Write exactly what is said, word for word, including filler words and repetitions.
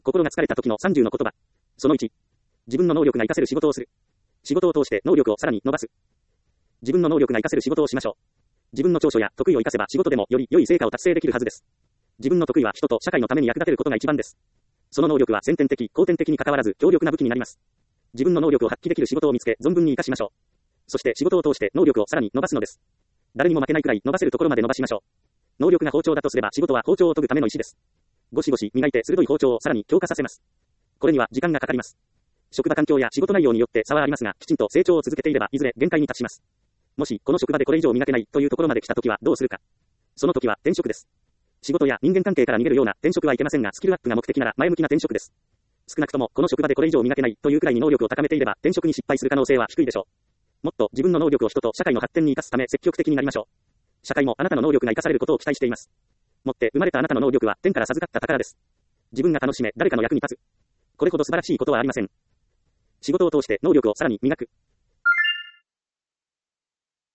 心が疲れた時のさんじゅうの言葉。そのいち。自分の能力が活かせる仕事をする。仕事を通して能力をさらに伸ばす。自分の能力が活かせる仕事をしましょう。自分の長所や得意を活かせば仕事でもより良い成果を達成できるはずです。自分の得意は人と社会のために役立てることが一番です。その能力は先天的、後天的に関わらず強力な武器になります。自分の能力を発揮できる仕事を見つけ、存分に活かしましょう。そして仕事を通して能力をさらに伸ばすのです。誰にも負けないくらい伸ばせるところまで伸ばしましょう。能力が包丁だとすれば仕事は包丁を研ぐための石です。ゴシゴシ磨いて鋭い包丁をさらに強化させます。これには時間がかかります。職場環境や仕事内容によって差はありますが、きちんと成長を続けていればいずれ限界に達します。もしこの職場でこれ以上磨けないというところまで来たときはどうするか。その時は転職です。仕事や人間関係から逃げるような転職はいけませんが、スキルアップが目的なら前向きな転職です。少なくともこの職場でこれ以上磨けないというくらいに能力を高めていれば転職に失敗する可能性は低いでしょう。もっと自分の能力を人と社会の発展に生かすため積極的になりましょう。社会もあなたの能力が生かされることを期待しています。もって生まれたあなたの能力は天から授かった宝です。自分が楽しめ誰かの役に立つ。これほど素晴らしいことはありません。仕事を通して能力をさらに磨く。